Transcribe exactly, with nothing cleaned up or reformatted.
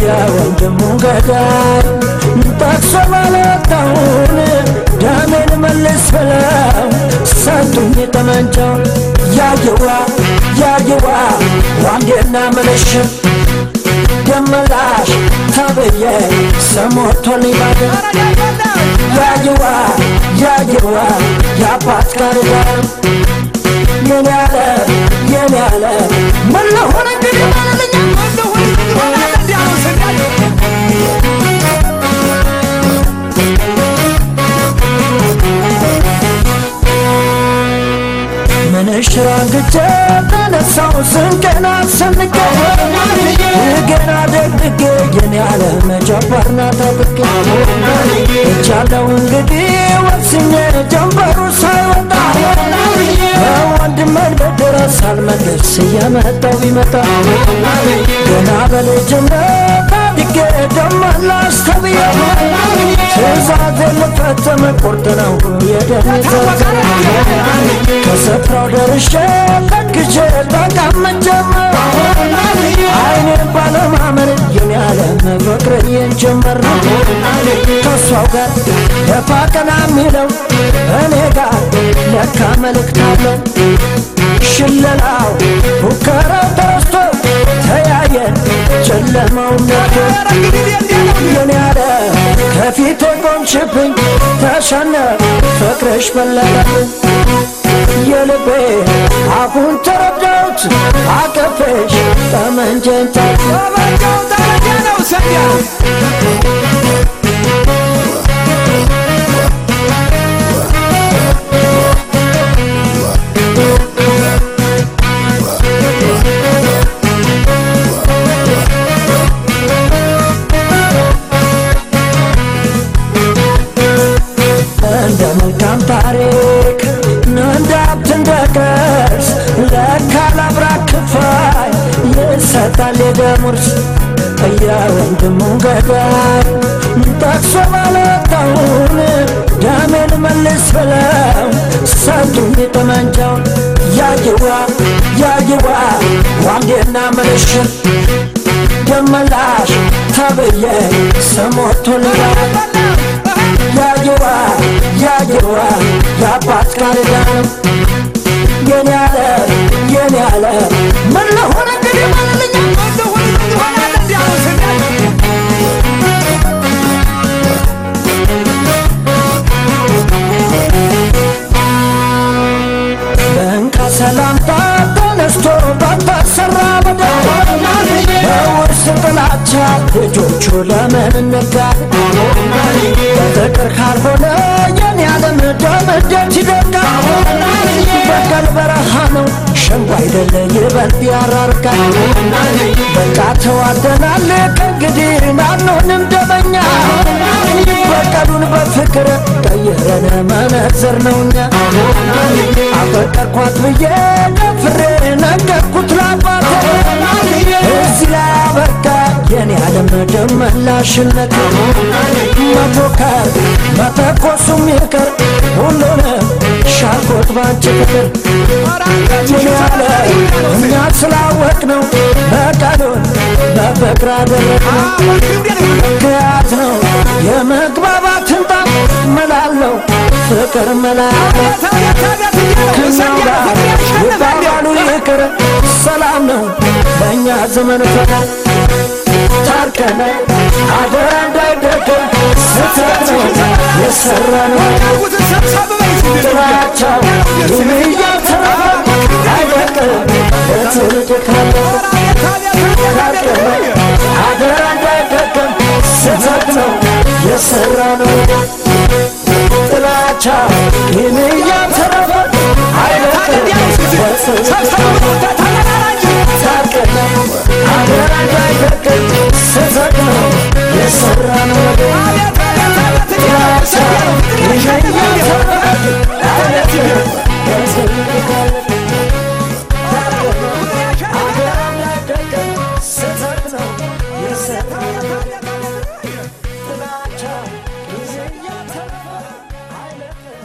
ወንድሙን ገዳይ ጠቅሶ ማለታውን ደሜን መልስ ብለው ሰጡኝ ጠመንጃውን ያየዋ ያየዋ ዋንዴና መለሽም ደመላሽ ተብዬ ሰሞቶልኝ ባገር ያየዋ ያየዋ ያባት ጋር የኔ ያለ የኔ ያለ ምን ለሆነ እንግዲህ ማለልኛ ምን ለሆነ ሆነ እንዲያው ሰዳይ መንሽራንግቼ ተነሳው ስንቀና ሰንቄ ገና ደግጌ የኔ ያለ መጀበርና ተብቄ እቻለው እንግዲህ ወስኜ ጀንበሩ ሳይወጣ ወንድሜን በድረስ አልመለስ እየመጣው ቢመጣ ገና በልጅነት አድጌ ደመላሽ ተብዬ ትእዛዜን ልፈጽም ቁርጥ ነው የደሜ ዘርዘር ከስፍራው ደርሼ ጠግቼ ተቀምጬም አይኔን ባለማመን የኔ ዓለም ፍቅርዬን ጀመር ከሷው ጋር ደፋ ቀና የሚለው እኔ ጋር ለካ መልእክት አለው ሽለላው ፉከራው ተረስቶ ተያየን ጨለማው ነቶ የኔ ዓለም ከፊቴ ቆምሽብኝ ተሸነፍ ፍቅርሽ በለጠብኝ የልቤ አሁን ተረዳሁት አቀፈሽ ጠመንጀን ጠመንጃው ተረዳ ነው ሰዲያ እንደመልካም ታሪክ እንዳብት እንደቀስ ለካላብራ ክፋይ ይሰጣል የደሙርስ የወንድሙን ገዳይ ጠቅሶ ማለታውን ደሜን መልስ ብለው ሰጡኝ ጠመንጃውን ያየዋ ያየዋ ዋንዴና መለሽም ደመላሽ ተብዬ ሰሞቶልኝ ያየዋ ያየዋ ያባት ጋር የኔ ያለ የኔ ያለ ምን ለሆነ እንግዲህ ማለልኛ ምን ለሆነ ሆነ እንዲያው ሰዳይ በእንካ ሰላምታ ተነስቶ ባታሰራ በደል በውርስ ጥላቻ ልጆቹ ለምን ነጋ በፍቅር ካልሆነ የኔ ዓለም ደም እንዴት ይደርቃል በቀል በረሃ ነው ሸንጎ አይደለ ይበልጥ ያራርቃል በቃ ተዋደናል ከእንግዲህ አንሆንም ደመኛ በቀሉን በፍቅር ቀየረን መነጽር ነውኛ አፈቀርኳት ብዬ ደፍሬ ነገርኩት ላባቴ እዚህ ላይ አበቃ የኔ ዓለም ደመላሽነት መፎከር መተኮሱም ይቅር ሁሉንም ሻልኮት ባንቺ ፍቅር የኔ ዓለም እኛ ስላወቅነው በቀሉን በፍቅር አደረግነው ምክንያት ነው የመግባባትን ጣም መላለው ፍቅር መላለው ከኛው ጋር ይባባሉ ይቅር ሰላም ነው በእኛ ዘመን ፈታ ታርከነ አደራ እንዳይደገም ስተት ነው የሰራነው ጥላቻው የሚያተረፈ አይበቅም በትውልድ ካለ ታርከነ አደራ እንዳይደገም ስተት ነው የሰራነው ጥላቻው የሚያተረፈ አይበቅም በትውልድ ካለ